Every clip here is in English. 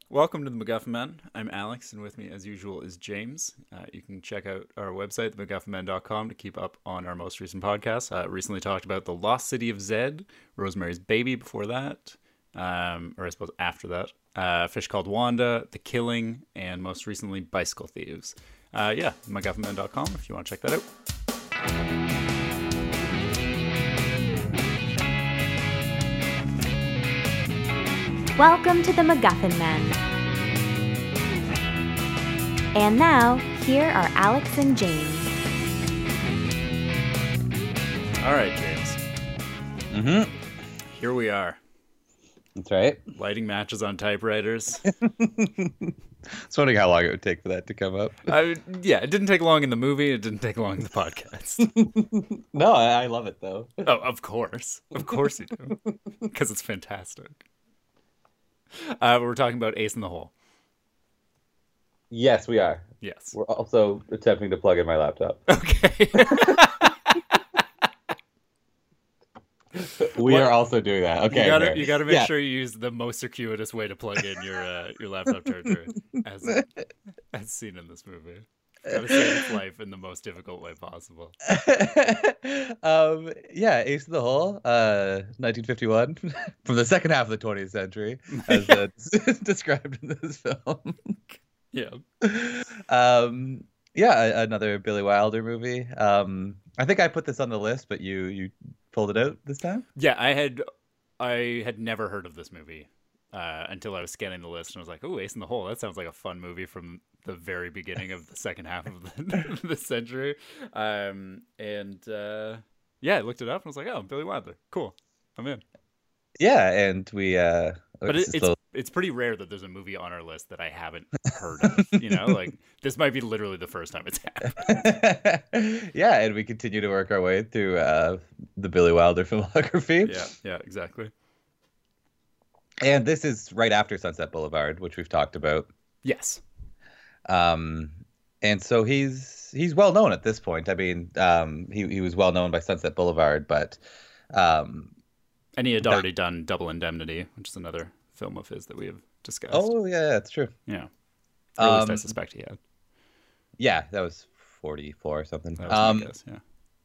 Welcome to the MacGuffin Men. I'm Alex, and with me, as usual, is James. You can check out our website, themacguffinmen.com, to keep up on our most recent podcast. Recently talked about The Lost City of Zed, Rosemary's Baby before that, or I suppose after that, Fish Called Wanda, The Killing, and most recently, Bicycle Thieves. MacGuffinmen.com if you want to check that out. Welcome to the MacGuffin Men. And now, here are Alex and James. All right, James. Mm-hmm. Here we are. That's right. Lighting matches on typewriters. It's wondering how long it would take for that to come up. It didn't take long in the movie. It didn't take long in the podcast. No, I love it, though. Oh, of course. Of course you do. Because it's fantastic. We're talking about Ace in the Hole. Yes, we are. Yes. We're also attempting to plug in my laptop. Okay. We are also doing that. Okay. You gotta make sure you use the most circuitous way to plug in your laptop charger, as seen in this movie. Gotta save its life in the most difficult way possible. Ace in the Hole, 1951, from the second half of the 20th century, as described in this film. Yeah. Another Billy Wilder movie. I think I put this on the list, but you pulled it out this time? Yeah, I had never heard of this movie until I was scanning the list, and I was like, "Oh, Ace in the Hole. That sounds like a fun movie from the very beginning of the second half of the century." I looked it up and I was like, "Oh, Billy Wilder. Cool. I'm in." Yeah, and we but it's pretty rare that there's a movie on our list that I haven't heard of. Like this might be literally the first time it's happened. Yeah, and we continue to work our way through the Billy Wilder filmography. Yeah, exactly. And this is right after Sunset Boulevard, which we've talked about. Yes. And so he's well known at this point. I mean, he was well known by Sunset Boulevard, but and he had already done Double Indemnity, which is another film of his that we have discussed. Oh yeah, that's true. Yeah. Or at least I suspect he had. Yeah, that was 44 or something. That was my guess, yeah.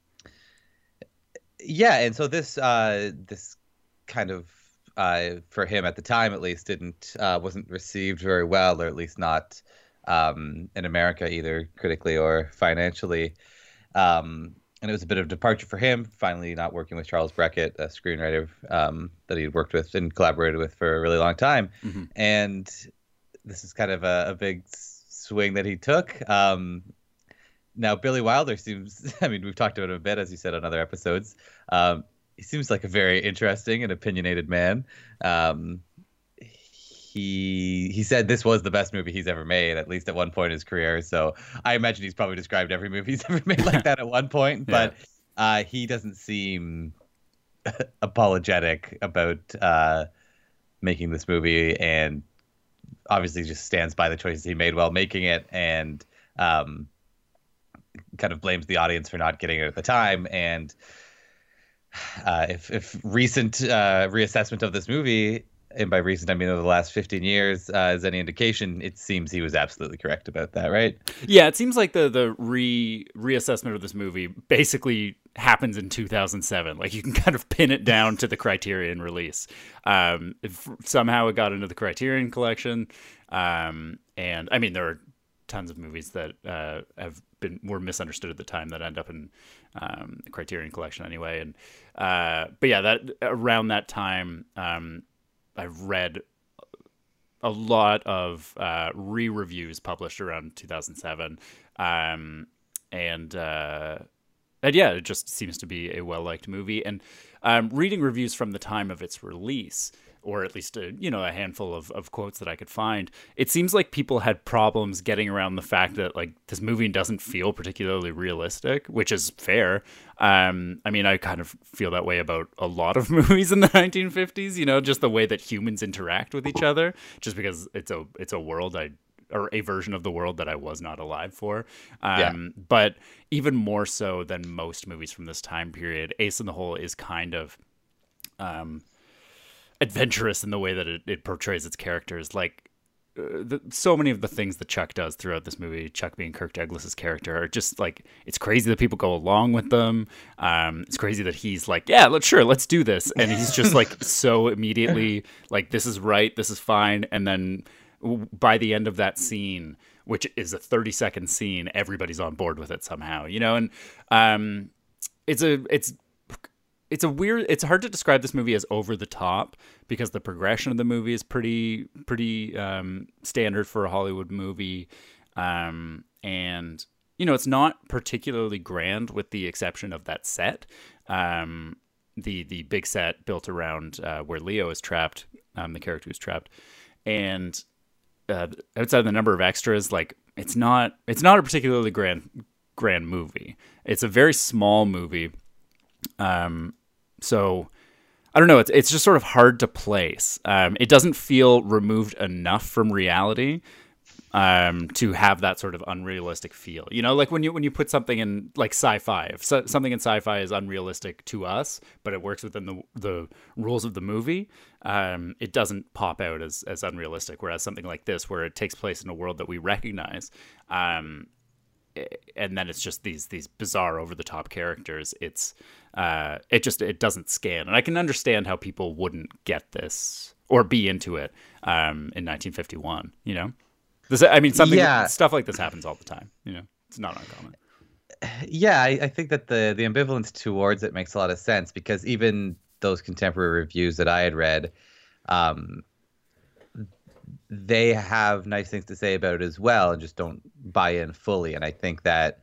Yeah, and so this kind of for him at the time at least wasn't received very well, or at least not in America, either critically or financially. And it was a bit of a departure for him, finally not working with Charles Breckett, a screenwriter that he'd worked with and collaborated with for a really long time. Mm-hmm. And this is kind of a big swing that he took. Now, Billy Wilder seems, I mean, we've talked about him a bit, as you said, on other episodes. He seems like a very interesting and opinionated man. He said this was the best movie he's ever made, at least at one point in his career. So I imagine he's probably described every movie he's ever made like that at one point. Yeah. But he doesn't seem apologetic about making this movie, and obviously just stands by the choices he made while making it, and kind of blames the audience for not getting it at the time. And if recent reassessment of this movie, and by recent, I mean over the last 15 years, is any indication, it seems he was absolutely correct about that, right? Yeah, it seems like the reassessment of this movie basically happens in 2007. Like, you can kind of pin it down to the Criterion release. Somehow it got into the Criterion collection. And, I mean, there are tons of movies that were misunderstood at the time that end up in the Criterion collection anyway. And but yeah, that around that time, I've read a lot of re-reviews published around 2007, and yeah, it just seems to be a well-liked movie. And reading reviews from the time of its release, or at least a handful of quotes that I could find, it seems like people had problems getting around the fact that like this movie doesn't feel particularly realistic, which is fair. I mean, I kind of feel that way about a lot of movies in the 1950s, just the way that humans interact with each other, just because it's a world or a version of the world that I was not alive for. But even more so than most movies from this time period, Ace in the Hole is kind of adventurous in the way that it portrays its characters. Like, so many of the things that Chuck does throughout this movie, Chuck being Kirk Douglas's character, are just like, it's crazy that people go along with them. It's crazy that he's like, yeah, let's do this. And he's just like so immediately like, this is right, this is fine. And then by the end of that scene, which is a 30-second scene, everybody's on board with it somehow, you know? And it's hard to describe this movie as over the top because the progression of the movie is pretty standard for a Hollywood movie. And, you know, it's not particularly grand with the exception of that set. The big set built around where Leo is trapped, the character who's trapped. And outside of the number of extras, like it's not a particularly grand movie. It's a very small movie. So I don't know. It's just sort of hard to place. It doesn't feel removed enough from reality to have that sort of unrealistic feel. You know, like when you put something in like sci-fi, if something in sci-fi is unrealistic to us, but it works within the rules of the movie, it doesn't pop out as unrealistic. Whereas something like this, where it takes place in a world that we recognize, and then it's just these bizarre over the top characters. It doesn't scan, and I can understand how people wouldn't get this or be into it in 1951. You know. Stuff like this happens all the time. You know, it's not uncommon. Yeah, I think that the ambivalence towards it makes a lot of sense because even those contemporary reviews that I had read, they have nice things to say about it as well, and just don't buy in fully. And I think that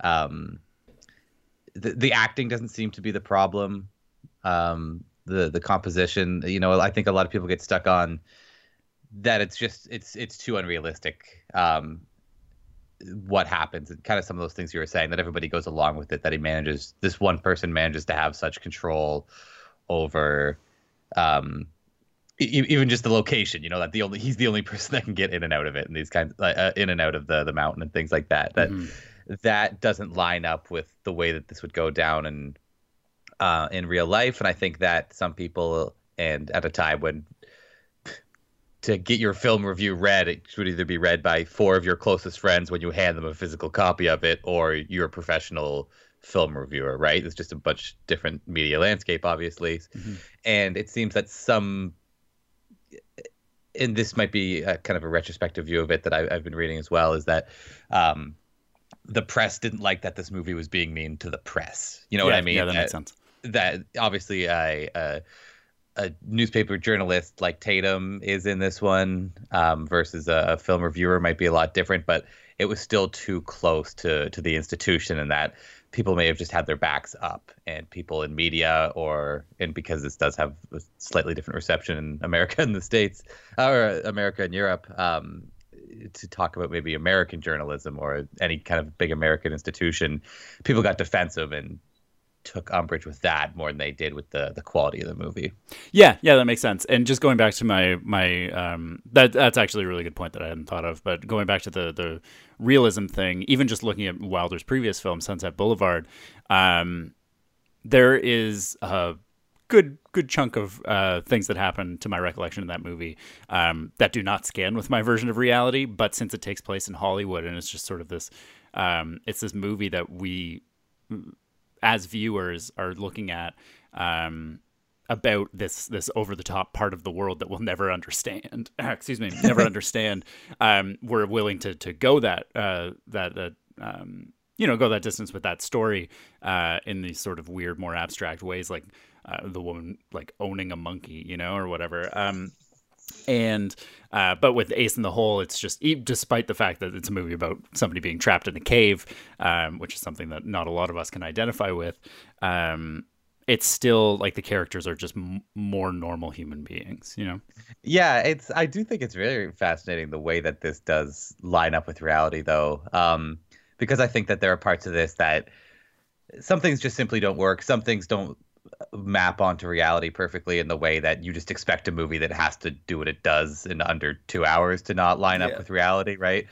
the acting doesn't seem to be the problem. The composition, you know, I think a lot of people get stuck on that it's too unrealistic what happens, and kind of some of those things you were saying, that everybody goes along with it, that this one person manages to have such control over even just the location, you know, that he's the only person that can get in and out of it, and these kinds in and out of the mountain and things like that, that doesn't line up with the way that this would go down in real life. And I think that some people, and at a time when to get your film review read, it should either be read by 4 of your closest friends when you hand them a physical copy of it, or you're a professional film reviewer, right? It's just a bunch different media landscape, obviously. And it seems that and this might be a kind of a retrospective view of it that I've been reading as well, is that the press didn't like that this movie was being mean to the press. You know what I mean? Yeah, that makes sense. That obviously a newspaper journalist like Tatum is in this one, versus a film reviewer might be a lot different, but it was still too close to the institution, and that people may have just had their backs up, and people in media, and because this does have a slightly different reception in America and the States, or America and Europe, to talk about maybe American journalism or any kind of big American institution, people got defensive and took umbrage with that more than they did with the quality of the movie. Yeah, that makes sense. And just going back to my that's actually a really good point that I hadn't thought of. But going back to the realism thing, even just looking at Wilder's previous film, Sunset Boulevard, there is a good chunk of things that happen to my recollection in that movie that do not scan with my version of reality. But since it takes place in Hollywood, and it's just sort of this, it's this movie that we, as viewers, are looking at about this over the top part of the world that we'll never understand. Never understand. We're willing to go go that distance with that story in these sort of weird, more abstract ways, like the woman like owning a monkey, you know, or whatever. But with Ace in the Hole, it's just, despite the fact that it's a movie about somebody being trapped in a cave, which is something that not a lot of us can identify with, it's still like the characters are just more normal human beings, you know? Yeah, I do think it's very fascinating the way that this does line up with reality, though, because I think that there are parts of this that some things just simply don't work. Some things don't map onto reality perfectly in the way that you just expect a movie that has to do what it does in under 2 hours to not line up with reality, right?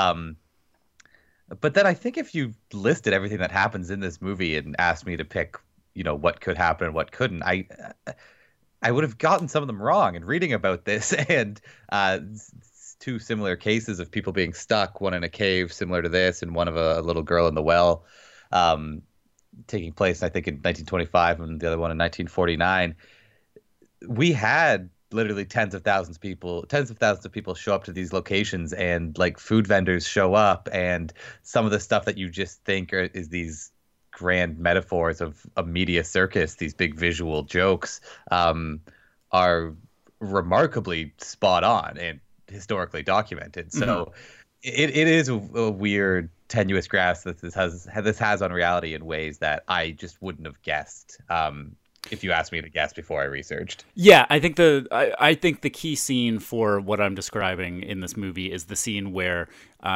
But then I think if you listed everything that happens in this movie and asked me to pick, you know, what could happen and what couldn't, I would have gotten some of them wrong. And reading about this and two similar cases of people being stuck, one in a cave similar to this, and one of a little girl in the well, taking place, I think, in 1925, and the other one in 1949. We had literally tens of thousands of people show up to these locations, and like food vendors show up, and some of the stuff that you just think is these grand metaphors of a media circus, these big visual jokes, are remarkably spot on and historically documented. So it is a weird, tenuous grasp that this has on reality in ways that I just wouldn't have guessed. If you asked me to guess before I researched. Yeah, I think the key scene for what I'm describing in this movie is the scene where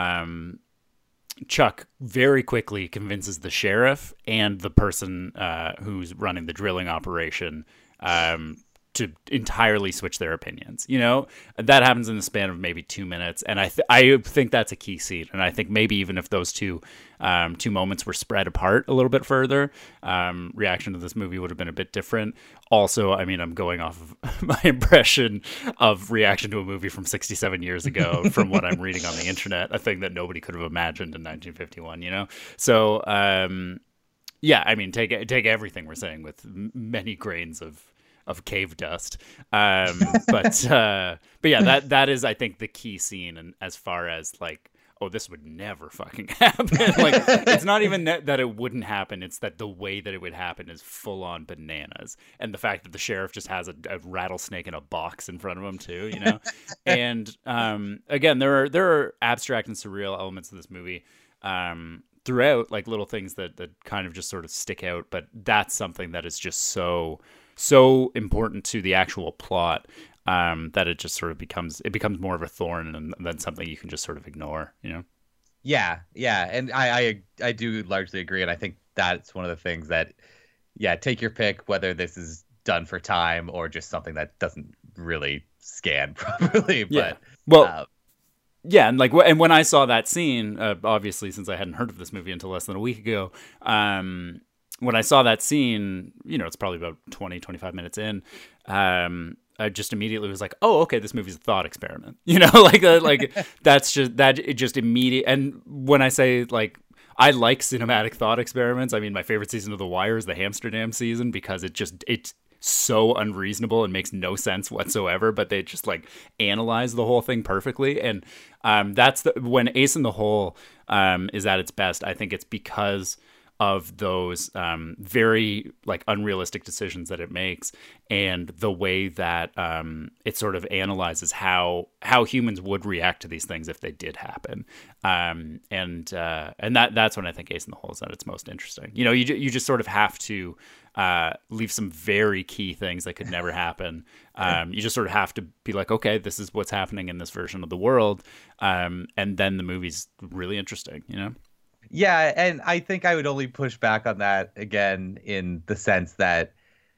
Chuck very quickly convinces the sheriff and the person who's running the drilling operation to entirely switch their opinions. You know, that happens in the span of maybe 2 minutes, and I think that's a key scene. And I think maybe even if those two moments were spread apart a little bit further, reaction to this movie would have been a bit different. Also, I mean, I'm going off of my impression of reaction to a movie from 67 years ago from what I'm reading on the internet, a thing that nobody could have imagined in 1951. You know, so yeah, I mean, take everything we're saying with many grains of cave dust, but yeah, that is, I think, the key scene. And as far as like, oh, this would never fucking happen. Like, it's not even that it wouldn't happen; it's that the way that it would happen is full on bananas. And the fact that the sheriff just has a rattlesnake in a box in front of him too, you know. And again, there are abstract and surreal elements of this movie throughout, like little things that kind of just sort of stick out. But that's something that is just so important to the actual plot, that it just sort of becomes more of a thorn than something you can just sort of ignore, you know? Yeah. And I do largely agree. And I think that's one of the things that, yeah, take your pick, whether this is done for time or just something that doesn't really scan properly. Yeah. But, well, yeah. And like, and when I saw that scene, obviously, since I hadn't heard of this movie until less than a week ago, when I saw that scene, you know, it's probably about 20, 25 minutes in, I just immediately was like, oh, okay, this movie's a thought experiment. You know, like that's just, that it just immediate. And when I say, like, I like cinematic thought experiments, I mean, my favorite season of The Wire is the Amsterdam season, because it's so unreasonable and makes no sense whatsoever, but they just like analyze the whole thing perfectly. And that's when Ace in the Hole is at its best. I think it's because of those very like unrealistic decisions that it makes, and the way that it sort of analyzes how humans would react to these things if they did happen, and that's when I think Ace in the Hole is at its most interesting. You know, you just sort of have to leave some very key things that could never happen. You just sort of have to be like, okay, this is what's happening in this version of the world, and then the movie's really interesting. You know. Yeah, and I think I would only push back on that again in the sense that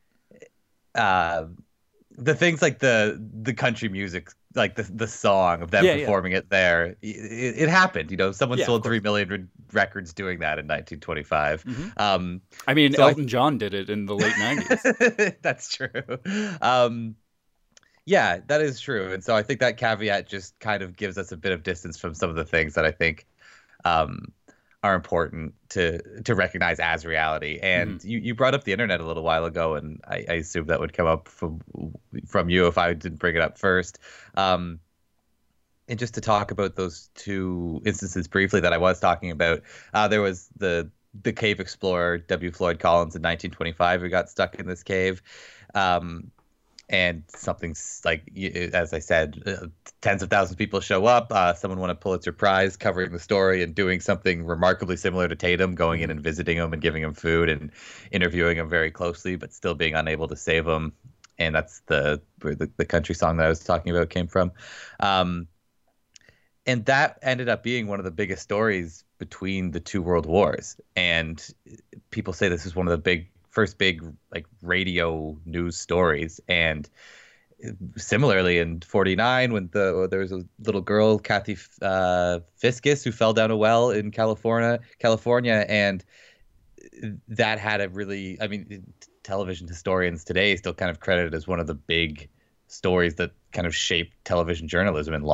the things like the country music, like the song of them performing it there, it happened. You know, someone sold 3 million records doing that in 1925. Mm-hmm. I mean, so Elton John did it in the late 90s. That's true. Yeah, that is true. And so I think that caveat just kind of gives us a bit of distance from some of the things that I think are important to recognize as reality. And you brought up the internet a little while ago, and I assume that would come up from you if I didn't bring it up first. And just to talk about those two instances briefly that I was talking about, there was the cave explorer W. Floyd Collins in 1925 who got stuck in this cave. And something's like, as I said, tens of thousands of people show up. Someone won a Pulitzer Prize covering the story and doing something remarkably similar to Tatum, going in and visiting him and giving him food and interviewing him very closely, but still being unable to save him. And that's where the country song that I was talking about came from. And that ended up being one of the biggest stories between the two world wars. And people say this is one of the first big like radio news stories. And similarly in 49, when there was a little girl, Kathy Fiscus, who fell down a well in California, and that had a really, I mean, television historians today still kind of credit it as one of the big stories that kind of shaped television journalism and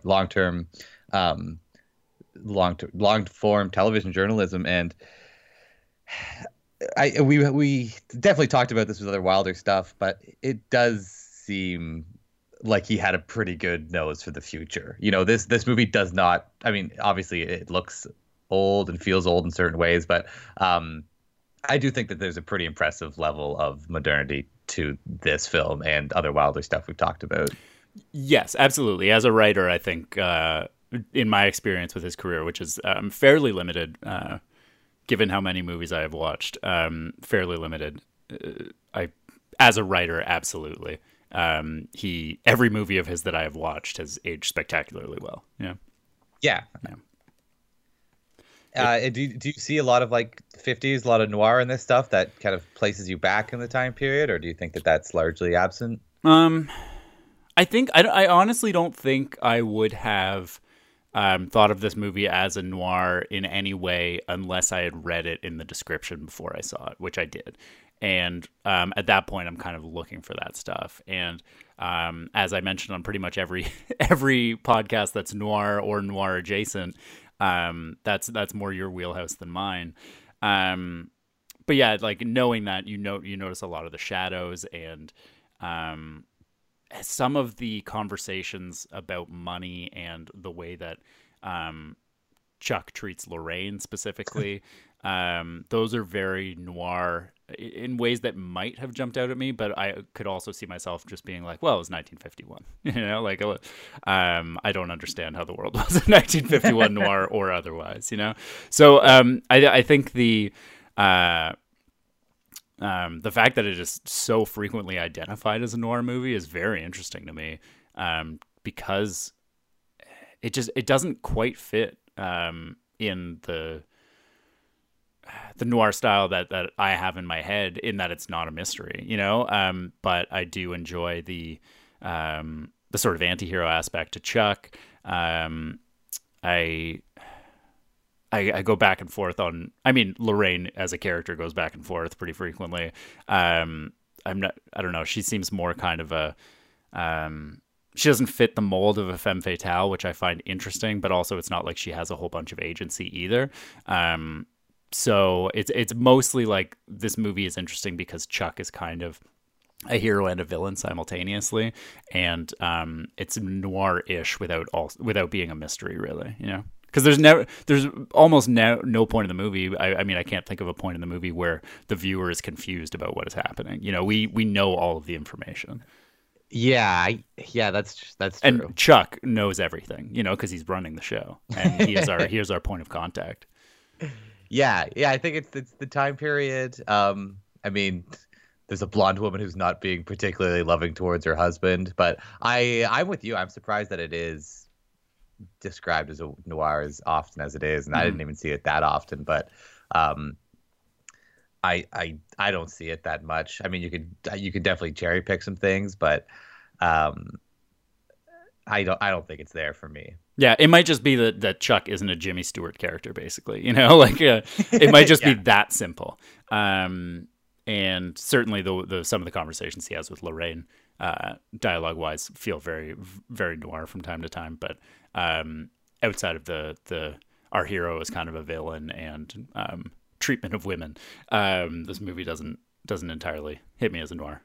long form television journalism. And we definitely talked about this with other Wilder stuff, but it does seem like he had a pretty good nose for the future. You know, this movie does not. I mean, obviously, it looks old and feels old in certain ways, but I do think that there's a pretty impressive level of modernity to this film and other Wilder stuff we've talked about. Yes, absolutely. As a writer, I think in my experience with his career, which is fairly limited, given how many movies I have watched, fairly limited. As a writer, absolutely. Every movie of his that I have watched has aged spectacularly well. Yeah. Yeah. Do you see a lot of like 50s, a lot of noir in this stuff that kind of places you back in the time period, or do you think that that's largely absent? I think I honestly don't think I would have thought of this movie as a noir in any way unless I had read it in the description before I saw it, which I did. And at that point, I'm kind of looking for that stuff. And as I mentioned on pretty much every podcast that's noir or noir adjacent, that's more your wheelhouse than mine. But yeah, like knowing that, you notice a lot of the shadows and some of the conversations about money and the way that Chuck treats Lorraine specifically. Those are very noir in ways that might have jumped out at me, but I could also see myself just being like, well, it was 1951, like, I don't understand how the world was in 1951 noir or otherwise, So, I think the fact that it is so frequently identified as a noir movie is very interesting to me, because it doesn't quite fit, in the noir style that I have in my head, in that it's not a mystery, but I do enjoy the sort of anti-hero aspect to Chuck. I go back and forth on, Lorraine as a character goes back and forth pretty frequently. I don't know. She seems more kind of she doesn't fit the mold of a femme fatale, which I find interesting, but also it's not like she has a whole bunch of agency either. So it's mostly like this movie is interesting because Chuck is kind of a hero and a villain simultaneously, and it's noir-ish without being a mystery, really, Because there's almost no point in the movie. I can't think of a point in the movie where the viewer is confused about what is happening. We know all of the information. Yeah, that's true. And Chuck knows everything, because he's running the show, and he is our point of contact. Yeah, I think it's the time period. There's a blonde woman who's not being particularly loving towards her husband, but I'm with you. I'm surprised that it is described as a noir as often as it is, and I didn't even see it that often. But I don't see it that much. You could definitely cherry pick some things, but I don't think it's there for me. Yeah, it might just be that Chuck isn't a Jimmy Stewart character, basically. It might just be that simple. And certainly some of the conversations he has with Lorraine, dialogue-wise, feel very, very noir from time to time. But outside of our hero is kind of a villain and treatment of women, this movie doesn't entirely hit me as a noir.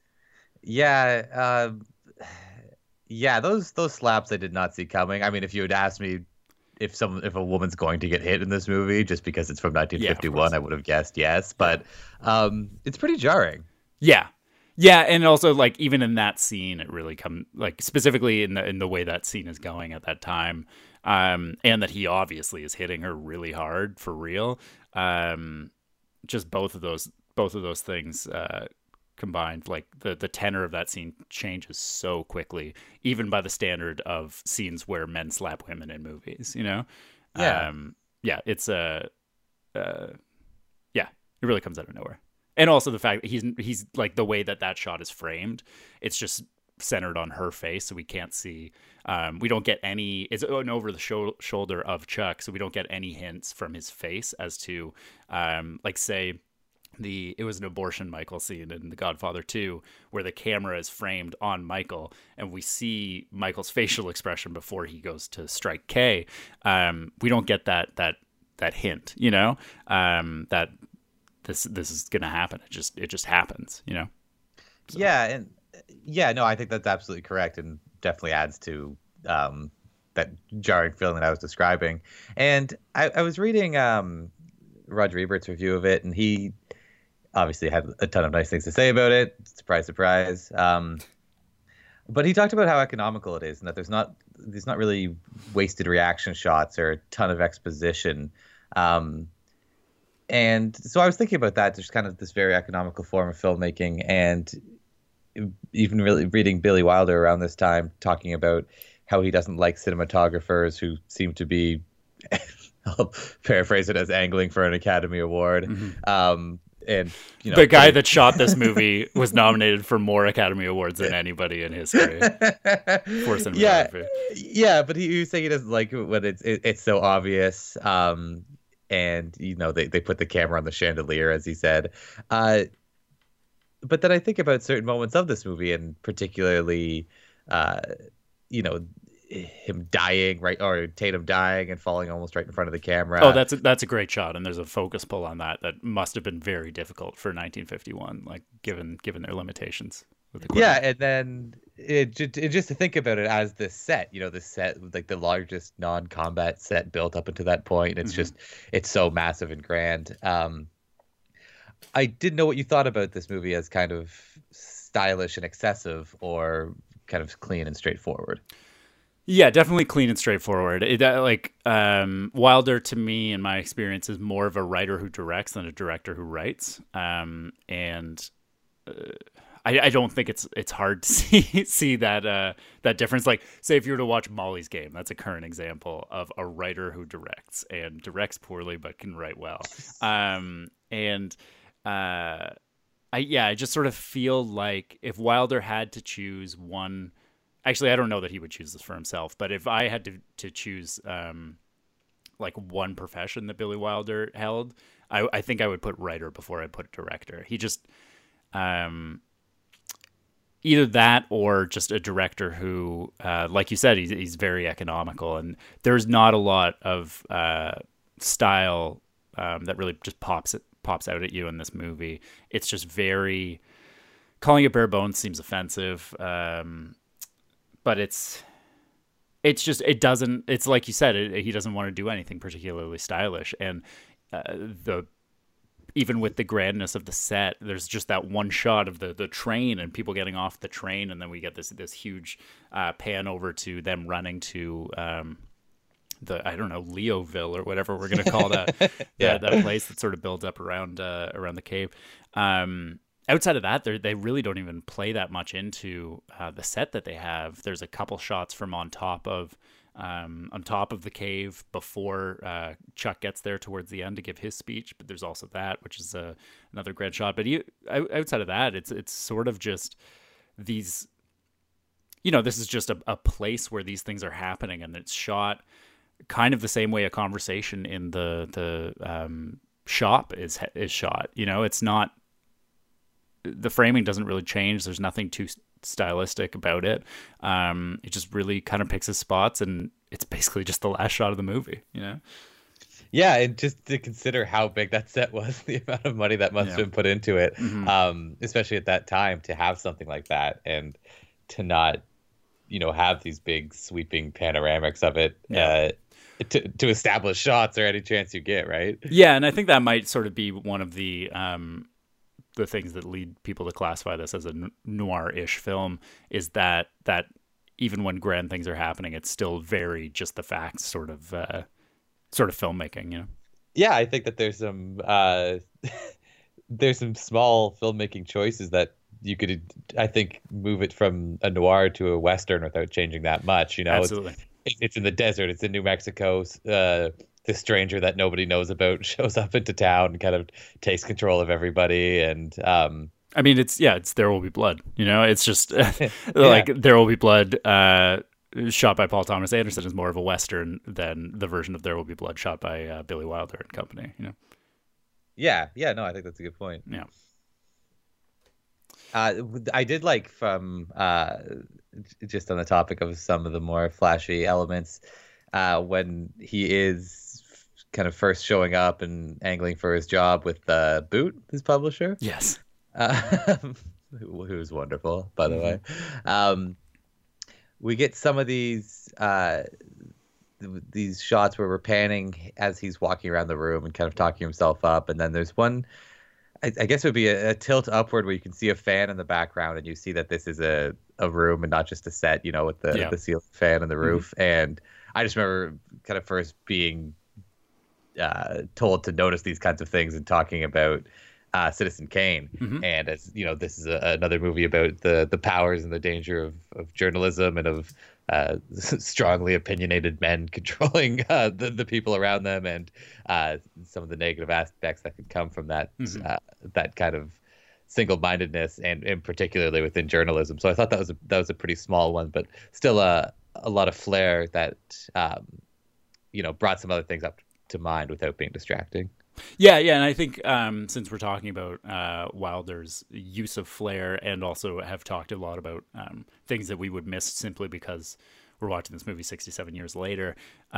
Yeah. Those slaps I did not see coming. If you had asked me if a woman's going to get hit in this movie just because it's from 1951, I would have guessed yes. But it's pretty jarring. Yeah, and also like even in that scene, it really specifically in the way that scene is going at that time, and that he obviously is hitting her really hard for real. Just both of those things. Combined, like the tenor of that scene changes so quickly, even by the standard of scenes where men slap women in movies, it's it really comes out of nowhere. And also the fact that he's like the way that shot is framed, it's just centered on her face, so we can't see, we don't get any, it's an over the shoulder of Chuck, so we don't get any hints from his face as to say it was an abortion Michael scene in The Godfather 2 where the camera is framed on Michael and we see Michael's facial expression before he goes to strike Kay. We don't get that hint, that this is going to happen. It just happens, So. Yeah, no, I think that's absolutely correct and definitely adds to that jarring feeling that I was describing. And I was reading Roger Ebert's review of it, and he obviously had a ton of nice things to say about it. Surprise, surprise. But he talked about how economical it is, and that there's not really wasted reaction shots or a ton of exposition. And so I was thinking about that, just kind of this very economical form of filmmaking, and even really reading Billy Wilder around this time, talking about how he doesn't like cinematographers who seem to be, I'll paraphrase it as angling for an Academy Award. Mm-hmm. And the guy that shot this movie was nominated for more Academy Awards than anybody in history for cinematography. Yeah, but he was saying he doesn't like when it's so obvious. And they put the camera on the chandelier, as he said. But then I think about certain moments of this movie, and particularly, him dying, right, or Tatum dying and falling almost right in front of the camera. Oh, that's a great shot, and there's a focus pull on that must have been very difficult for 1951, like given their limitations with the equipment. Yeah, and then just to think about it as this set, the set, like the largest non-combat set built up until that point. It's just, it's so massive and grand. I didn't know what you thought about this movie as kind of stylish and excessive, or kind of clean and straightforward. Yeah, definitely clean and straightforward. Wilder, to me, in my experience, is more of a writer who directs than a director who writes. I don't think it's hard to see that difference. Like, say if you were to watch Molly's Game, that's a current example of a writer who directs and poorly but can write well. I just sort of feel like if Wilder had to choose one. Actually, I don't know that he would choose this for himself, but if I had to choose one profession that Billy Wilder held, I think I would put writer before I put director. He just either that or just a director who, like you said, he's very economical, and there's not a lot of style that really just pops out at you in this movie. It's just very, calling it bare bones seems offensive. But it's like you said, he doesn't want to do anything particularly stylish. And even with the grandness of the set, there's just that one shot of the train and people getting off the train. And then we get this huge pan over to them running to Leoville or whatever we're going to call that, that place that sort of builds up around the cave. Outside of that, they really don't even play that much into the set that they have. There's a couple shots from on top of the cave before Chuck gets there towards the end to give his speech. But there's also that, which is another grand shot. But outside of that, it's sort of just these. This is just a place where these things are happening, and it's shot kind of the same way a conversation in the shop is shot. It's not. The framing doesn't really change. There's nothing too stylistic about it. It just really kind of picks his spots, and it's basically just the last shot of the movie, Yeah, and just to consider how big that set was, the amount of money that must have been put into it, especially at that time, to have something like that and to not, have these big sweeping panoramics of it to establish shots or any chance you get, right? Yeah, and I think that might sort of be one of the things that lead people to classify this as a noir-ish film, is that even when grand things are happening, it's still very just the facts sort of filmmaking, Yeah, I think that there's some small filmmaking choices that you could, I think, move it from a noir to a Western without changing that much. Absolutely. It's in the desert. It's in New Mexico. The stranger that nobody knows about shows up into town and kind of takes control of everybody. And it's There Will Be Blood. It's just like There Will Be Blood, shot by Paul Thomas Anderson, is more of a Western than the version of There Will Be Blood shot by Billy Wilder and company. Yeah, no, I think that's a good point. Yeah. I did like from just on the topic of some of the more flashy elements, when he is kind of first showing up and angling for his job with Boot, his publisher. Yes. Who's wonderful, by the way. We get some of these shots where we're panning as he's walking around the room and kind of talking himself up, and then there's one. I guess it would be a tilt upward where you can see a fan in the background and you see that this is a room and not just a set, with the ceiling fan and the roof. And I just remember kind of first being told to notice these kinds of things and talking about Citizen Kane. And as this is another movie about the powers and the danger of journalism and of strongly opinionated men controlling the people around them, and some of the negative aspects that could come from that that kind of single-mindedness, and particularly within journalism. So I thought that was a pretty small one, but still a lot of flair that brought some other things up to mind without being distracting. Yeah, and I think since we're talking about Wilder's use of flair, and also have talked a lot about things that we would miss simply because we're watching this movie 67 years later,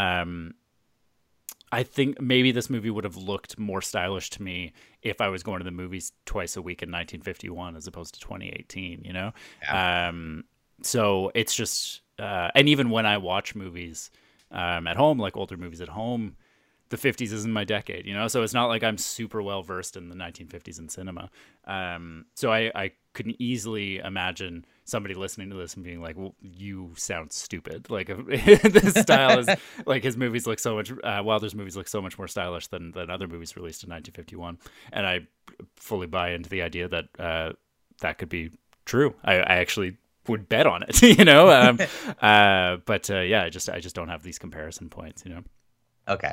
I think maybe this movie would have looked more stylish to me if I was going to the movies twice a week in 1951 as opposed to 2018, Yeah. So it's just, and even when I watch movies at home, like older movies at home, the 50s isn't my decade, so it's not like I'm super well versed in the 1950s in cinema. So I couldn't easily imagine somebody listening to this and being like, well, you sound stupid. Like, this style is like, his movies look so much, Wilder's movies look so much more stylish than other movies released in 1951. And I fully buy into the idea that that could be true. I actually would bet on it, but yeah, I just don't have these comparison points, Okay.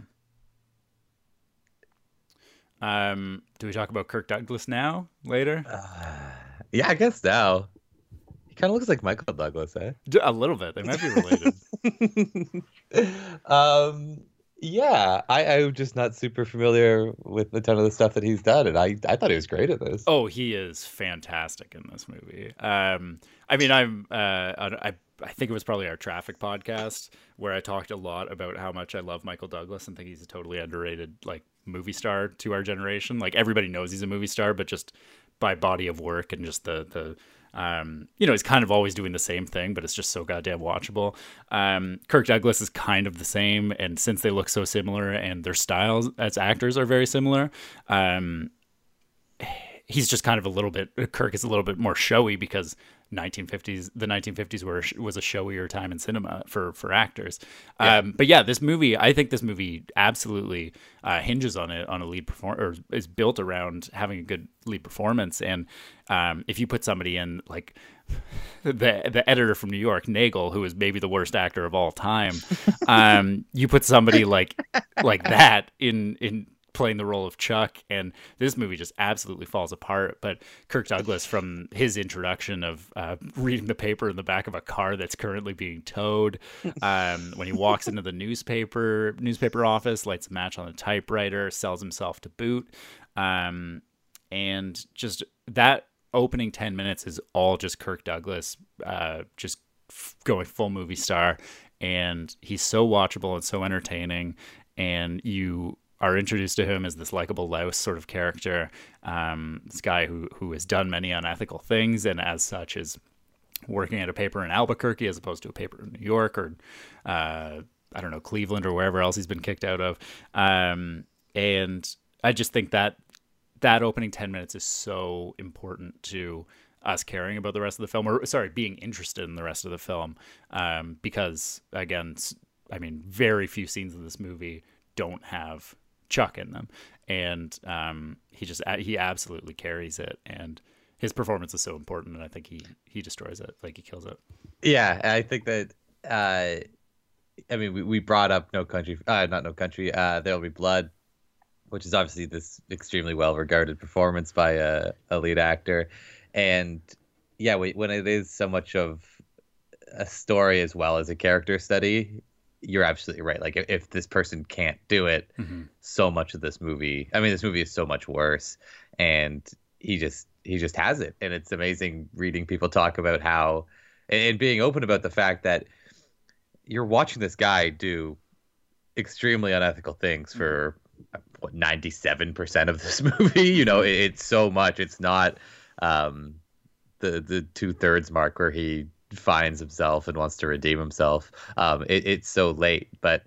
Yeah. Do we talk about Kirk Douglas now? Later? Yeah, I guess now. He kind of looks like Michael Douglas, eh? A little bit. They might be related. Yeah, I'm just not super familiar with a ton of the stuff that he's done, and I thought he was great at this. Oh, he is fantastic in this movie. I think it was probably our Traffic podcast where I talked a lot about how much I love Michael Douglas and think he's a totally underrated movie star to our generation. Like, everybody knows he's a movie star, but just by body of work and just the he's kind of always doing the same thing, but it's just so goddamn watchable. Kirk Douglas is kind of the same, and since they look so similar and their styles as actors are very similar, he's just kind of Kirk is a little bit more showy because the 1950s was a showier time in cinema for actors. Yeah. But yeah, I think this movie absolutely hinges on a lead performer, or is built around having a good lead performance. And if you put somebody in like the editor from New York, Nagel, who is maybe the worst actor of all time, you put somebody like that in playing the role of Chuck, and this movie just absolutely falls apart. But Kirk Douglas, from his introduction of reading the paper in the back of a car that's currently being towed, when he walks into the newspaper office, lights a match on a typewriter, sells himself to Boot, and just that opening 10 minutes is all just Kirk Douglas just going full movie star, and he's so watchable and so entertaining, and you are introduced to him as this likable louse sort of character, this guy who has done many unethical things, and as such is working at a paper in Albuquerque as opposed to a paper in New York, or I don't know, Cleveland, or wherever else he's been kicked out of. And I just think that opening 10 minutes is so important to us caring about the rest of the film, or being interested in the rest of the film, because again, I mean, very few scenes in this movie don't have Chuck in them, and he absolutely carries it, and his performance is so important, and I think he destroys it, like he kills it. Yeah, I think that I mean, we brought up There'll Be Blood, which is obviously this extremely well regarded performance by a lead actor, and yeah, when it is so much of a story as well as a character study, you're absolutely right. Like if this person can't do it, so much of this movie, I mean, this movie is so much worse, and he just has it. And it's amazing reading people talk about how, and being open about the fact that you're watching this guy do extremely unethical things for what 97% of this movie. It's so much. It's not the 2/3 mark where he finds himself and wants to redeem himself. It's so late, but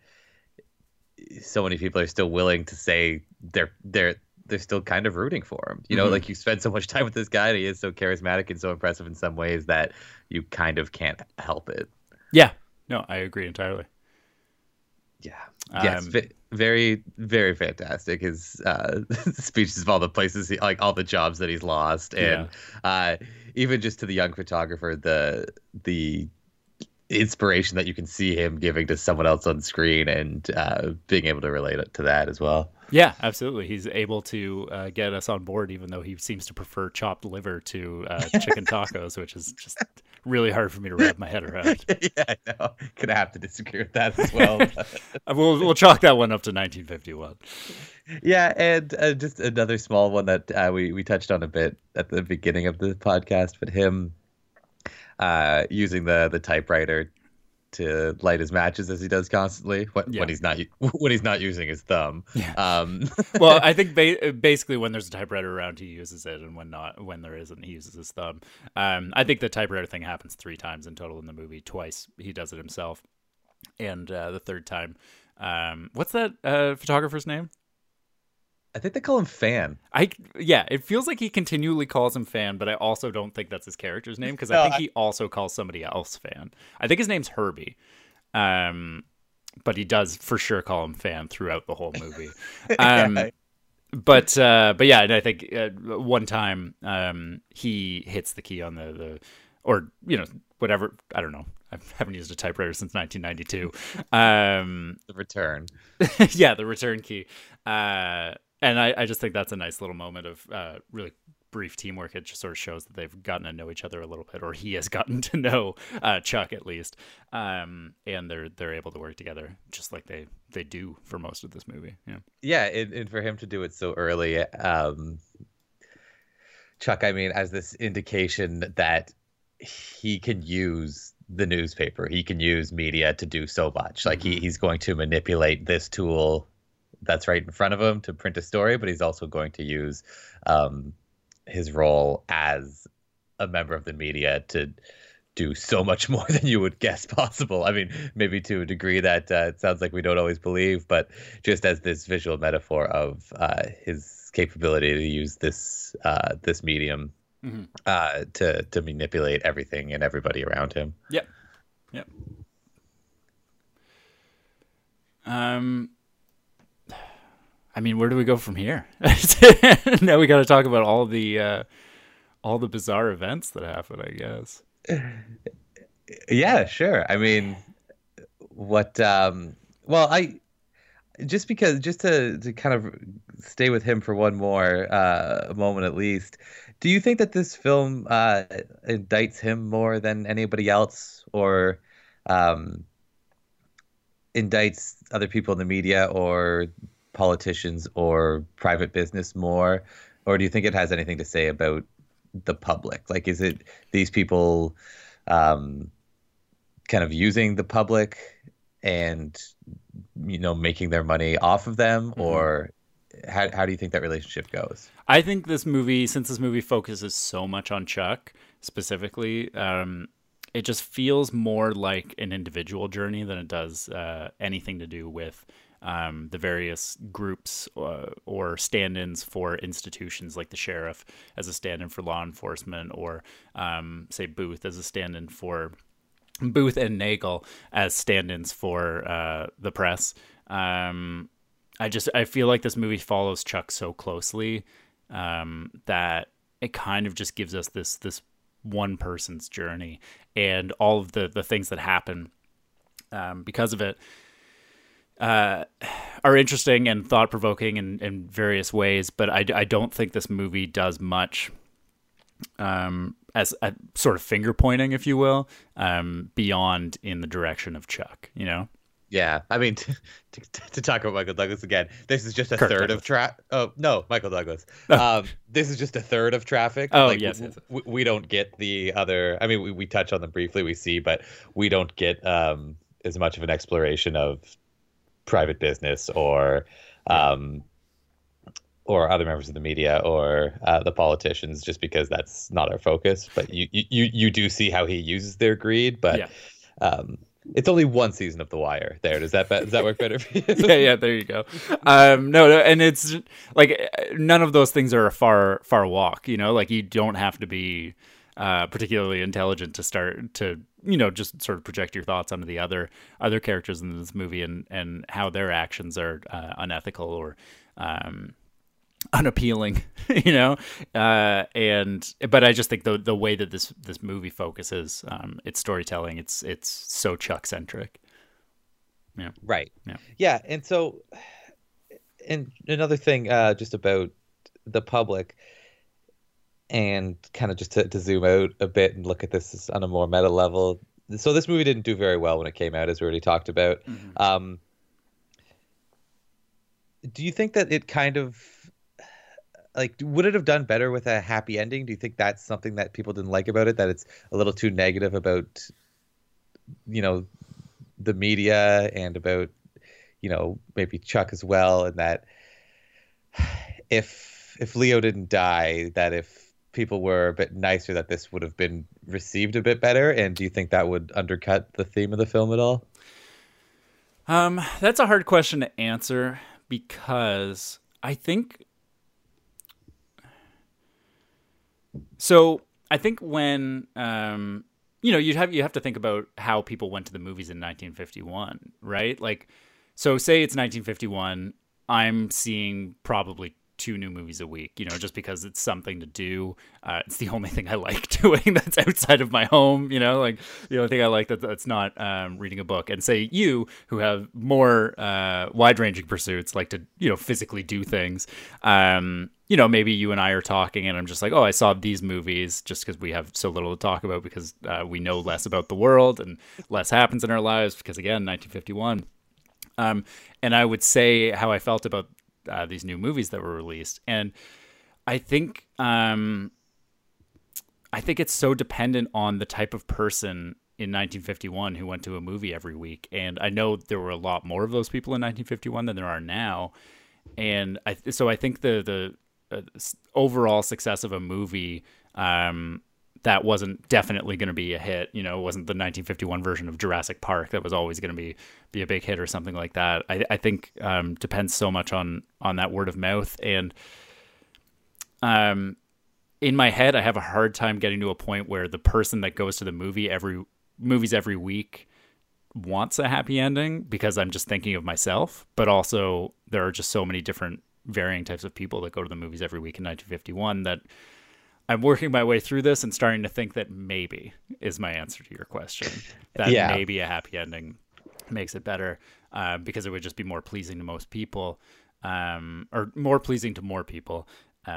so many people are still willing to say they're still kind of rooting for him. Like you spend so much time with this guy and he is so charismatic and so impressive in some ways that you kind of can't help it. Yeah, no, I agree entirely. Yeah. Yes. Very, very fantastic. His speeches of all the places, like all the jobs that he's lost. And even just to the young photographer, the inspiration that you can see him giving to someone else on screen, and being able to relate it to that as well. Yeah, absolutely. He's able to get us on board, even though he seems to prefer chopped liver to chicken tacos, which is just really hard for me to wrap my head around. Yeah, I know. Gonna have to disagree with that as well. We'll chalk that one up to 1951. Yeah, and just another small one that we touched on a bit at the beginning of the podcast, but him using the typewriter to light his matches as he does constantly when he's not using his thumb. Yeah. Well, I think basically when there's a typewriter around, he uses it, and when there isn't, he uses his thumb. I think the typewriter thing happens 3 times in total in the movie. Twice he does it himself, and the third time, what's that photographer's name? I think they call him Fan. It feels like he continually calls him Fan, but I also don't think that's his character's name, because I think he also calls somebody else Fan. I think his name's Herbie, but he does for sure call him Fan throughout the whole movie. But yeah, and I think one time he hits the key on the or whatever, I don't know. I haven't used a typewriter since 1992. The return. Yeah, the return key. And I just think that's a nice little moment of really brief teamwork. It just sort of shows that they've gotten to know each other a little bit, or he has gotten to know Chuck at least, and they're able to work together just like they do for most of this movie. Yeah, and for him to do it so early, Chuck, I mean, as this indication that he can use the newspaper, he can use media to do so much. Like he's going to manipulate this tool that's right in front of him to print a story, but he's also going to use his role as a member of the media to do so much more than you would guess possible. I mean, maybe to a degree that it sounds like we don't always believe, but just as this visual metaphor of his capability to use this medium to manipulate everything and everybody around him. Yep. I mean, where do we go from here? Now we got to talk about all the bizarre events that happen, I guess. Yeah, sure. I mean, what? Well, just to kind of stay with him for one more moment at least. Do you think that this film indicts him more than anybody else, or indicts other people in the media or politicians or private business more? Or do you think it has anything to say about the public? Like, is it these people kind of using the public and making their money off of them, or how do you think that relationship goes? I think this movie, since this movie focuses so much on Chuck specifically, it just feels more like an individual journey than it does anything to do with the various groups or stand-ins for institutions, like the sheriff as a stand-in for law enforcement, or say Booth as a stand-in for Booth, and Nagel as stand-ins for the press. I feel like this movie follows Chuck so closely that it kind of just gives us this one person's journey, and all of the things that happen because of it are interesting and thought-provoking in various ways. But I don't think this movie does much as a sort of finger pointing, if you will, beyond in the direction of Chuck, Yeah, I mean, to talk about Michael Douglas again, this is just a Kirk third Douglas. of Oh no, Michael Douglas. This is just a third of Traffic. Oh, Like yes, yes. we don't get the other. I mean, we touch on them briefly. We see, but we don't get as much of an exploration of private business or other members of the media or the politicians, just because that's not our focus. But you do see how he uses their greed, but. Yeah. It's only one season of The Wire. There, does that work better for you? Yeah, there you go. No, and it's like none of those things are a far walk. Like you don't have to be particularly intelligent to start to just sort of project your thoughts onto the other characters in this movie and how their actions are unethical or unappealing, but I just think the way that this movie focuses its storytelling, it's so Chuck centric. Yeah. Right. Yeah. And so, and another thing, just about the public, and kind of just to zoom out a bit and look at this on a more meta level. So this movie didn't do very well when it came out, as we already talked about. Mm-hmm. Do you think that it kind of, like, would it have done better with a happy ending? Do you think that's something that people didn't like about it, that it's a little too negative about, the media and about, maybe Chuck as well, and that if Leo didn't die, that if people were a bit nicer, that this would have been received a bit better? And do you think that would undercut the theme of the film at all? That's a hard question to answer, because I think when you have to think about how people went to the movies in 1951, right? Like, so say it's 1951, I'm seeing probably 2 new movies a week, just because it's something to do. It's the only thing I like doing that's outside of my home, like the only thing I like that's not reading a book. And say you, who have more wide-ranging pursuits, like to, physically do things. Maybe you and I are talking and I'm just like, oh, I saw these movies, just because we have so little to talk about, because we know less about the world and less happens in our lives, because again, 1951. And I would say how I felt about these new movies that were released. And I think it's so dependent on the type of person in 1951 who went to a movie every week. And I know there were a lot more of those people in 1951 than there are now. And I think the overall success of a movie that wasn't definitely going to be a hit. It wasn't the 1951 version of Jurassic Park that was always going to be a big hit or something like that. I think depends so much on that word of mouth. And in my head, I have a hard time getting to a point where the person that goes to the movies every week wants a happy ending, because I'm just thinking of myself. But also there are just so many different varying types of people that go to the movies every week in 1951 that I'm working my way through this and starting to think that maybe is my answer to your question. That maybe a happy ending makes it better, because it would just be more pleasing to most people, or more pleasing to more people.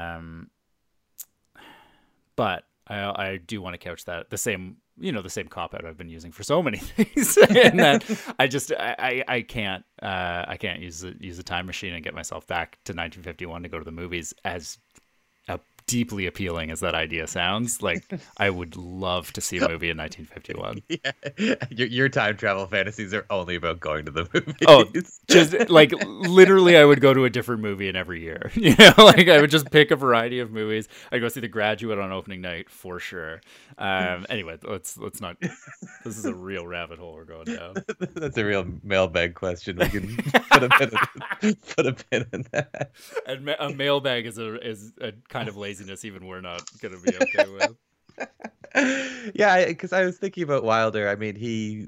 But I do want to couch that the same cop out I've been using for so many things, and that I can't use the time machine and get myself back to 1951 to go to the movies. As deeply appealing as that idea sounds, like, I would love to see a movie in 1951. Yeah. Your time travel fantasies are only about going to the movies. Oh, just like literally, I would go to a different movie in every year. Like I would just pick a variety of movies. I'd go see The Graduate on opening night for sure. Anyway, let's not. This is a real rabbit hole we're going down. That's a real mailbag question. We can put a pin in that. And a mailbag is a kind of laziness even we're not going to be okay with. Yeah, because I was thinking about Wilder. I mean, he's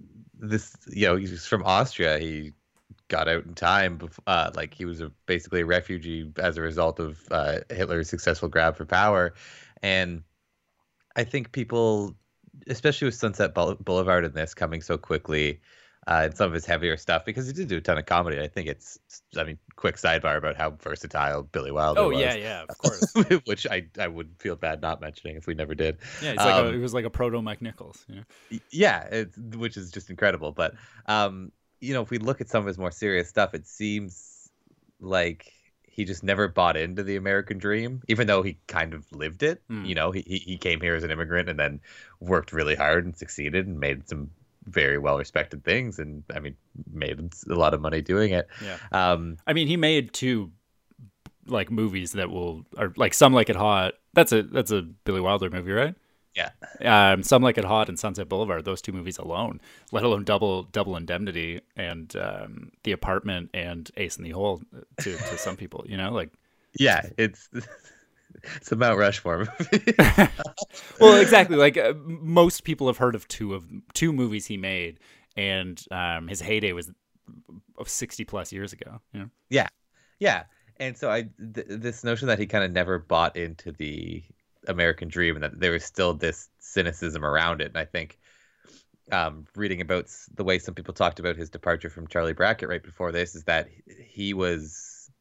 from Austria. He got out in time. Like, he was basically a refugee as a result of Hitler's successful grab for power. And I think people, especially with Sunset Boulevard and this coming so quickly, and some of his heavier stuff, because he did do a ton of comedy. I think quick sidebar about how versatile Billy Wilder was. Oh, yeah, of course. Which I would feel bad not mentioning if we never did. Yeah, he was like a proto Mike Nichols. Yeah, which is just incredible. But if we look at some of his more serious stuff, it seems like he just never bought into the American dream, even though he kind of lived it. He came here as an immigrant and then worked really hard and succeeded and made some very well respected things, and I mean, made a lot of money doing it. I mean, he made two like movies that are like Some Like It Hot. That's a Billy Wilder movie, right? Yeah. Some Like It Hot and Sunset Boulevard, those two movies alone, let alone Double Indemnity and The Apartment and Ace in the Hole to some people, like. Yeah, it's a Mount Rushmore movie. Well, exactly. Like most people have heard of two movies he made, and his heyday was 60 plus years ago. Yeah. And so this notion that he kind of never bought into the American dream and that there was still this cynicism around it. And I think reading about the way some people talked about his departure from Charlie Brackett right before this is that he was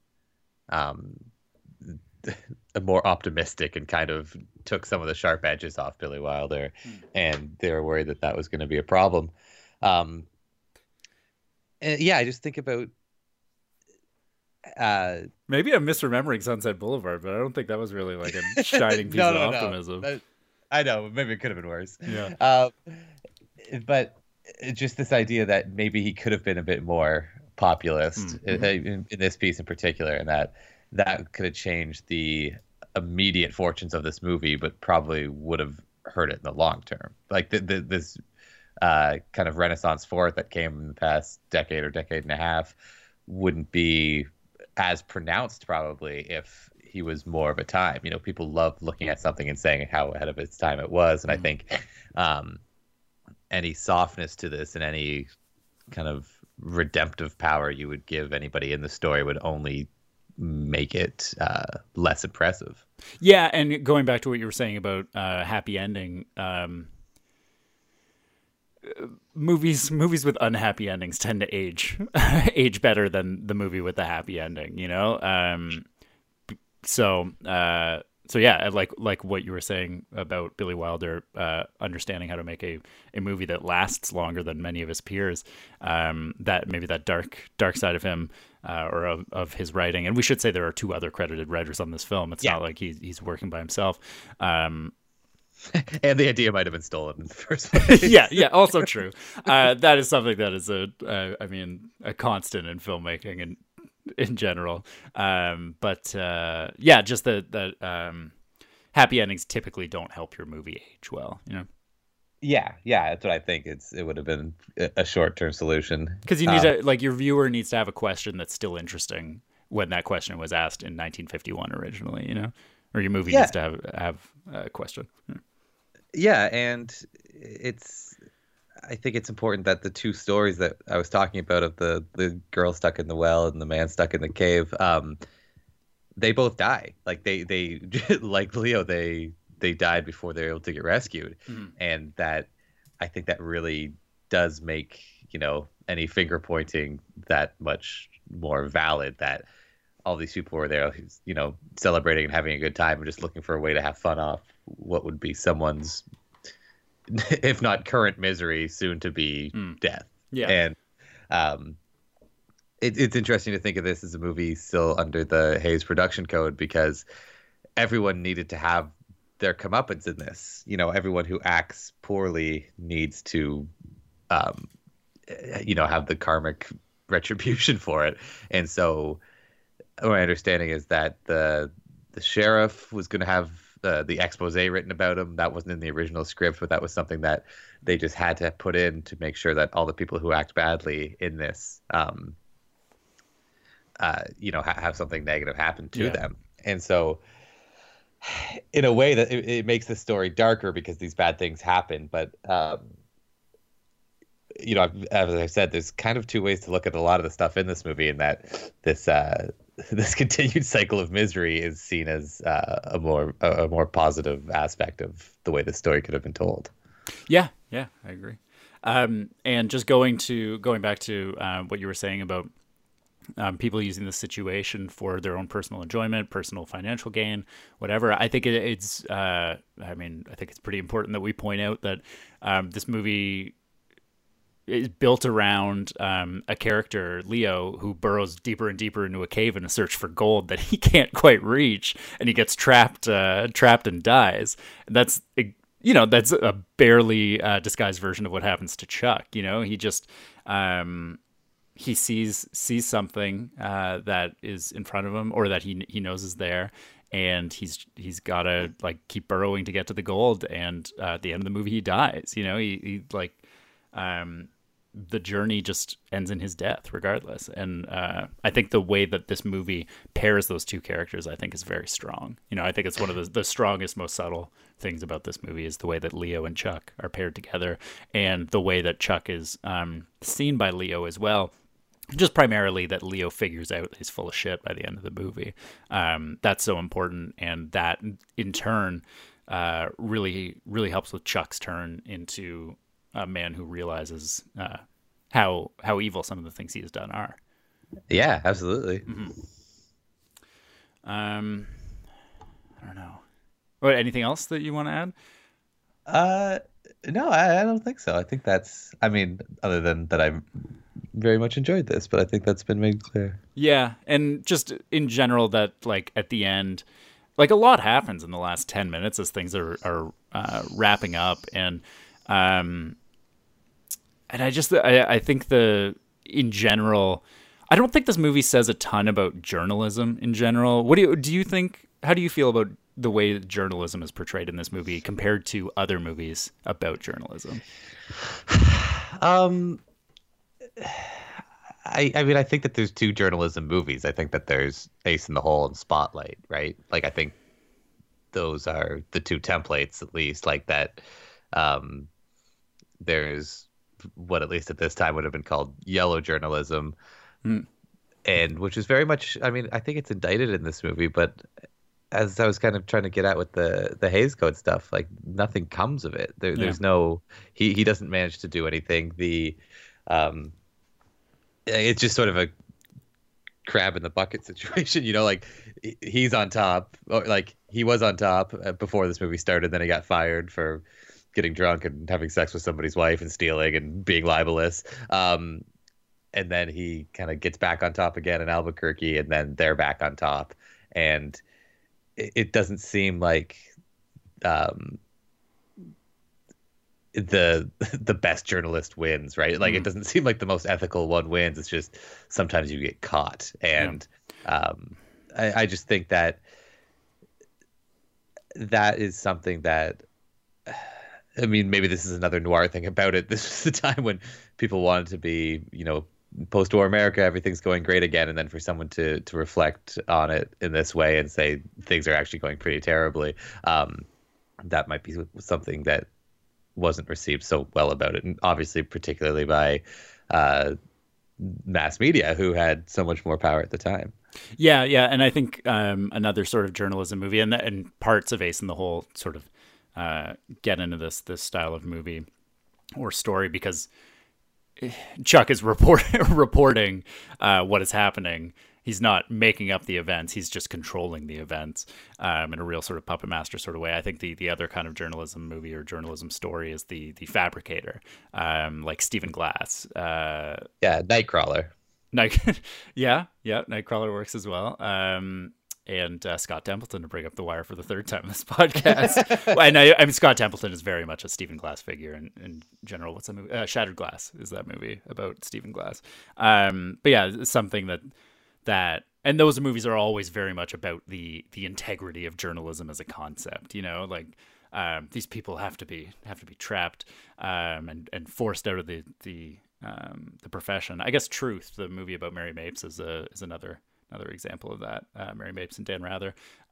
more optimistic and kind of took some of the sharp edges off Billy Wilder, and they were worried that was going to be a problem. And I just think about maybe I'm misremembering Sunset Boulevard, but I don't think that was really like a shining piece of optimism. I know, maybe it could have been worse. Yeah. But just this idea that maybe he could have been a bit more populist in this piece in particular, and that could have changed the immediate fortunes of this movie, but probably would have hurt it in the long term. Like this kind of Renaissance for it that came in the past decade or decade and a half wouldn't be as pronounced probably if he was more of a time. People love looking at something and saying how ahead of its time it was, and I think any softness to this and any kind of redemptive power you would give anybody in the story would only make it less impressive. Yeah, and going back to what you were saying about happy ending, movies with unhappy endings tend to age better than the movie with the happy ending, so yeah, like what you were saying about Billy Wilder understanding how to make a movie that lasts longer than many of his peers, that maybe that dark side of him or of his writing. And we should say there are two other credited writers on this film. It's not like he's working by himself. And the idea might have been stolen in the first place. yeah, also true. That is something that is a constant in filmmaking and in general. But just that happy endings typically don't help your movie age well, Yeah, that's what I think. It would have been a short-term solution. Because you need to, like, your viewer needs to have a question that's still interesting when that question was asked in 1951 originally, or your movie needs to have a question. Yeah, and I think it's important that the two stories that I was talking about of the girl stuck in the well and the man stuck in the cave, they both die. Like they like Leo, they died before they were able to get rescued. And that, I think that really does make, any finger pointing that much more valid, that all these people were there, celebrating and having a good time and just looking for a way to have fun off what would be someone's, if not current misery, soon to be death. Yeah. And it's interesting to think of this as a movie still under the Hays production code, because everyone needed to have their comeuppance in this. Everyone who acts poorly needs to, have the karmic retribution for it. And so my understanding is that the sheriff was going to have the expose written about him. That wasn't in the original script, but that was something that they just had to put in to make sure that all the people who act badly in this, have something negative happen to them. And so in a way that it makes the story darker because these bad things happen. But, as I said, there's kind of two ways to look at a lot of the stuff in this movie, and that this continued cycle of misery is seen as a more positive aspect of the way the story could have been told. Yeah, I agree. And just going back to what you were saying about people using this situation for their own personal enjoyment, personal financial gain, whatever. I think it's I think it's pretty important that we point out that this movie is built around a character, Leo, who burrows deeper and deeper into a cave in a search for gold that he can't quite reach, and he gets trapped and dies. That's that's a barely disguised version of what happens to Chuck. He just he sees something that is in front of him, or that he knows is there, and he's got to like keep burrowing to get to the gold. And at the end of the movie, he dies. He the journey just ends in his death, regardless. And I think the way that this movie pairs those two characters, I think, is very strong. I think it's one of the strongest, most subtle things about this movie is the way that Leo and Chuck are paired together, and the way that Chuck is seen by Leo as well. Just primarily that Leo figures out he's full of shit by the end of the movie. That's so important, and that in turn really, really helps with Chuck's turn into a man who realizes how evil some of the things he has done are. Yeah, absolutely. Mm-hmm. I don't know. What, anything else that you want to add? No, I don't think so. I think that's, other than that, I'm very much enjoyed this, but I think that's been made clear. Yeah, and just in general that, like, at the end, like, a lot happens in the last 10 minutes as things are wrapping up, and I think in general, I don't think this movie says a ton about journalism in general. What do you think? How do you feel about the way that journalism is portrayed in this movie compared to other movies about journalism? I think that there's two journalism movies. I think that there's Ace in the Hole and Spotlight, right? Like, I think those are the two templates, at least, like that. There's what, at least at this time, would have been called yellow journalism, and which is very much, I think it's indicted in this movie, but as I was kind of trying to get at with the Hays Code stuff, like, nothing comes of it. There's no, he doesn't manage to do anything. It's just sort of a crab in the bucket situation, like, he's on top, or like he was on top before this movie started. Then he got fired for getting drunk and having sex with somebody's wife and stealing and being libelous. And then he kind of gets back on top again in Albuquerque, and then they're back on top. And it doesn't seem like the best journalist wins, right? Like, it doesn't seem like the most ethical one wins. It's just sometimes you get caught. And I just think that is something that, maybe this is another noir thing about it. This was the time when people wanted to be, post-war America, everything's going great again. And then for someone to reflect on it in this way and say things are actually going pretty terribly, that might be something that wasn't received so well about it. And obviously, particularly by mass media, who had so much more power at the time. Yeah. And I think another sort of journalism movie, and parts of Ace in the Hole sort of get into this style of movie or story, because Chuck is reporting what is happening. He's not making up the events. He's just controlling the events in a real sort of puppet master sort of way. I think the other kind of journalism movie or journalism story is the Fabricator, like Stephen Glass. Nightcrawler. Nightcrawler works as well. And Scott Templeton, to bring up The Wire for the third time in this podcast. Scott Templeton is very much a Stephen Glass figure in general. What's that movie? Shattered Glass is that movie about Stephen Glass. But yeah, it's something that, and those movies are always very much about the integrity of journalism as a concept. These people have to be trapped and forced out of the profession. I guess Truth, the movie about Mary Mapes, is another example of that. Mary Mapes and Dan Rather.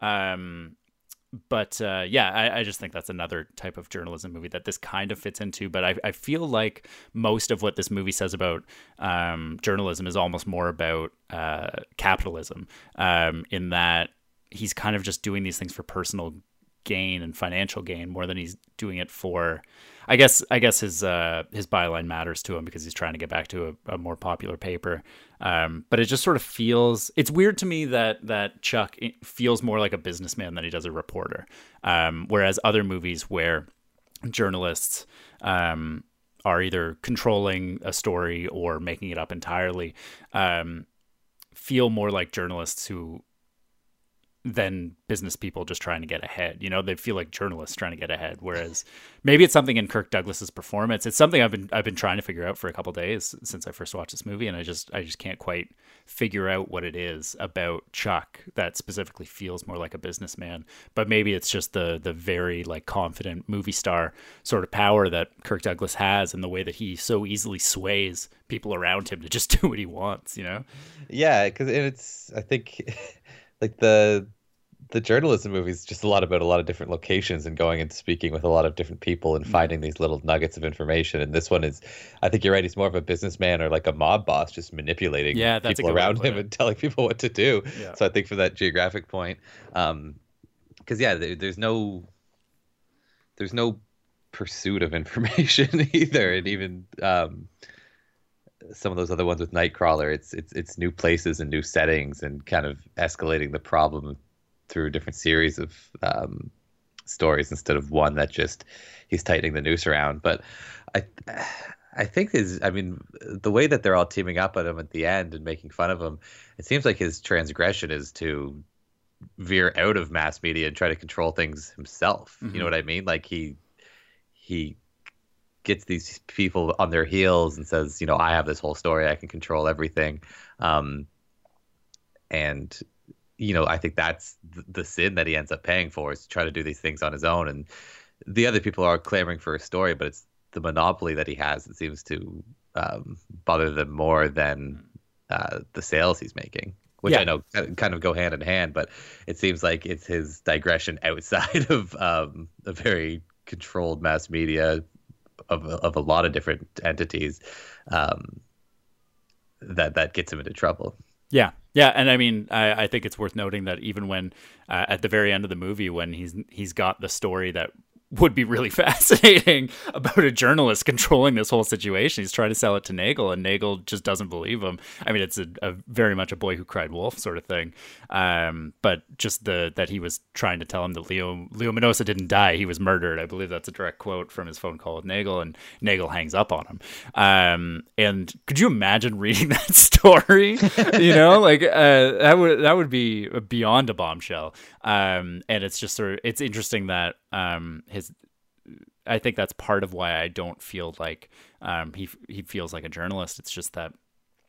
I just think that's another type of journalism movie that this kind of fits into. But I feel like most of what this movie says about journalism is almost more about capitalism, in that he's kind of just doing these things for personal gain and financial gain more than he's doing it for. I guess his byline matters to him because he's trying to get back to a more popular paper. But it just sort of feels, it's weird to me that Chuck feels more like a businessman than he does a reporter. Whereas other movies where journalists are either controlling a story or making it up entirely, feel more like journalists who than business people just trying to get ahead. You know, they feel like journalists trying to get ahead. Whereas maybe it's something in Kirk Douglas's performance. It's something I've been trying to figure out for a couple of days since I first watched this movie, and I just can't quite figure out what it is about Chuck that specifically feels more like a businessman. But maybe it's just the very like confident movie star sort of power that Kirk Douglas has, and the way that he so easily sways people around him to just do what he wants. You know? Yeah, because it's, I think like the journalism movie is just a lot about a lot of different locations and going and speaking with a lot of different people and finding these little nuggets of information. And this one is, I think you're right, he's more of a businessman or like a mob boss, just manipulating people around him and telling people what to do. Yeah. So I think for that geographic point, because there's no pursuit of information either. And even some of those other ones with Nightcrawler, it's new places and new settings and kind of escalating the problem through a different series of stories instead of one that just he's tightening the noose around. But I think the way that they're all teaming up at him at the end and making fun of him, it seems like his transgression is to veer out of mass media and try to control things himself. Mm-hmm. You know what I mean? Like he gets these people on their heels and says, you know, I have this whole story, I can control everything. And you know, I think that's the sin that he ends up paying for, is to try to do these things on his own. And the other people are clamoring for a story, but it's the monopoly that he has that seems to bother them more than the sales he's making, which I know kind of go hand in hand. But it seems like it's his digression outside of a very controlled mass media of a lot of different entities that gets him into trouble. Yeah. Yeah. And I mean, I think it's worth noting that even when at the very end of the movie, when he's got the story that would be really fascinating about a journalist controlling this whole situation, he's trying to sell it to Nagel, and Nagel just doesn't believe him. I mean, it's a very much a boy who cried wolf sort of thing. But just that he was trying to tell him that Leo Minosa didn't die, he was murdered. I believe that's a direct quote from his phone call with Nagel, and Nagel hangs up on him. And could you imagine reading that story? You know, like that would be beyond a bombshell. And it's just sort of, it's interesting that I think that's part of why I don't feel like he feels like a journalist. It's just that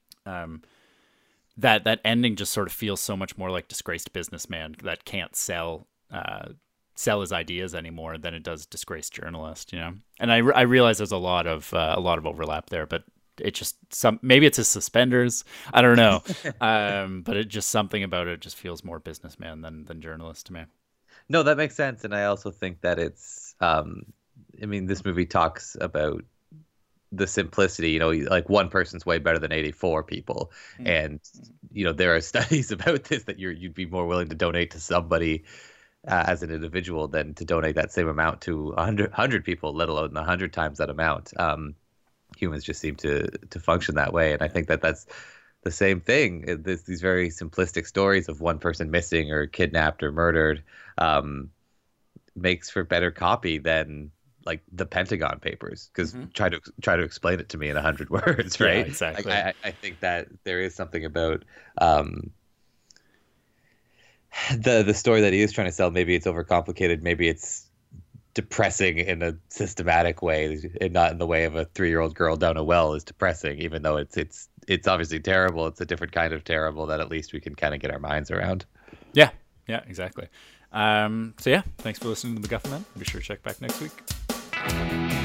that ending just sort of feels so much more like disgraced businessman that can't sell his ideas anymore than it does disgraced journalist. You know, and I realize there's a lot of overlap there, but it just maybe it's his suspenders. I don't know, but it just something about it just feels more businessman than journalist to me. No, that makes sense. And I also think that it's, I mean, this movie talks about the simplicity, you know, like one person's way better than 84 people. Mm-hmm. And, you know, there are studies about this that you'd be more willing to donate to somebody as an individual than to donate that same amount to 100 people, let alone 100 times that amount. Humans just seem to function that way. And I think that that's the same thing. These very simplistic stories of one person missing or kidnapped or murdered makes for better copy than like the Pentagon Papers, because try to explain it to me in 100 words, right? Yeah, exactly. I think that there is something about the story that he is trying to sell. Maybe it's overcomplicated. Maybe it's depressing in a systematic way, and not in the way of a 3-year-old girl down a well is depressing, even though it's obviously terrible. It's a different kind of terrible that at least we can kind of get our minds around. Yeah, exactly. So yeah, thanks for listening to The MacGuffin Men. Be sure to check back next week.